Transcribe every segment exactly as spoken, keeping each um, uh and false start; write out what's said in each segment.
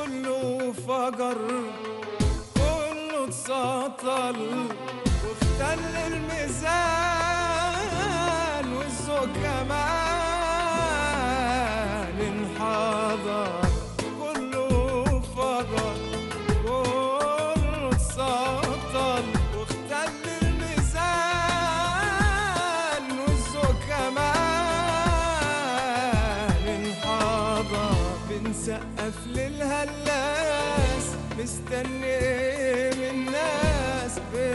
كله فجر، كله اتسطل واختل الميزان، والذوق كمان انحدر. كله فجر، كله اتسطل واختل الميزان، والذوق كمان انحدر. بنسقف للهلاس مستني من الناس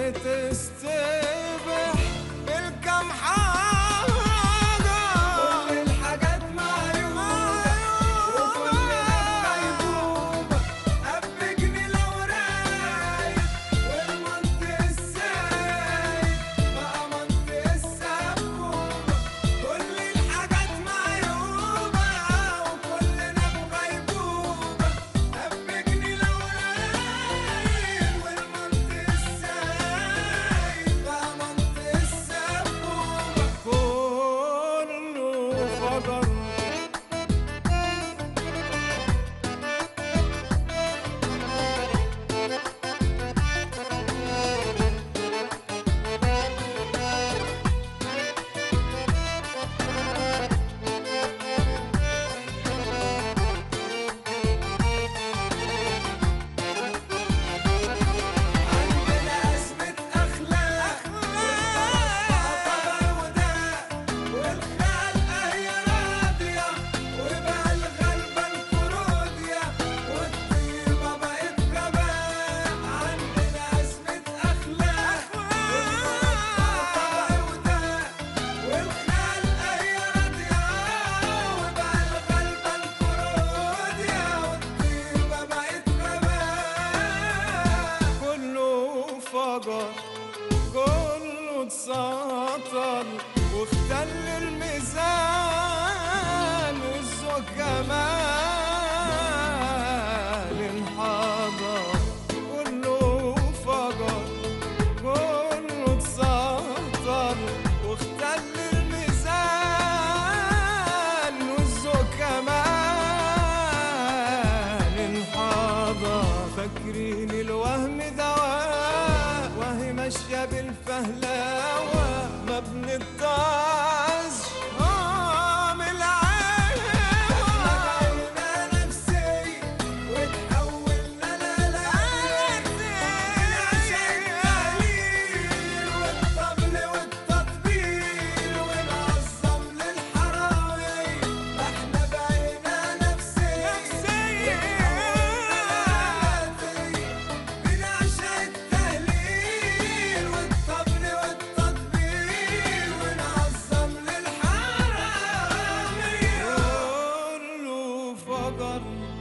بتستبح بالكم حاجة. كل الحاجات معيوبة وكلنا غيبوبة، قبجني لو رايق والمنطق السايق بقى منطق السبوبة. كل الحاجات معيوبة وكلنا بغيبوبة، قبجني لو رايق والمنطق السايق بقى منطق السبوبة. كله فجر. عندنا أزمة أخلاق والطبع وداء، والخلقة هي راضية وبقى الغلبة الفرودية، والطيبة بقت غباء. عندنا أزمة أخلاق والطبع وداء، والخلقة هي راضية وبقى الغلبة الفرودية، والطيبة بقت غباء. كله فجر، كله اتسطل واختل الميزان، والذوق كمان انحدر. كله فجر، كله اتسطل واختل الميزان، والذوق كمان انحدر. فاكرين الوهم دواء وهي ماشية بالفهلاوة، ما بنتعظش آه من العالم. احنا بقينا نفسية وتحولنا للاقية، بنعشق التهليل والطبل والتطبيل ونعظم للحراوية. احنا بقينا نفسية بنعشق التهليل والطبل والتطبيل ونعظم للحراوية. كله فجر.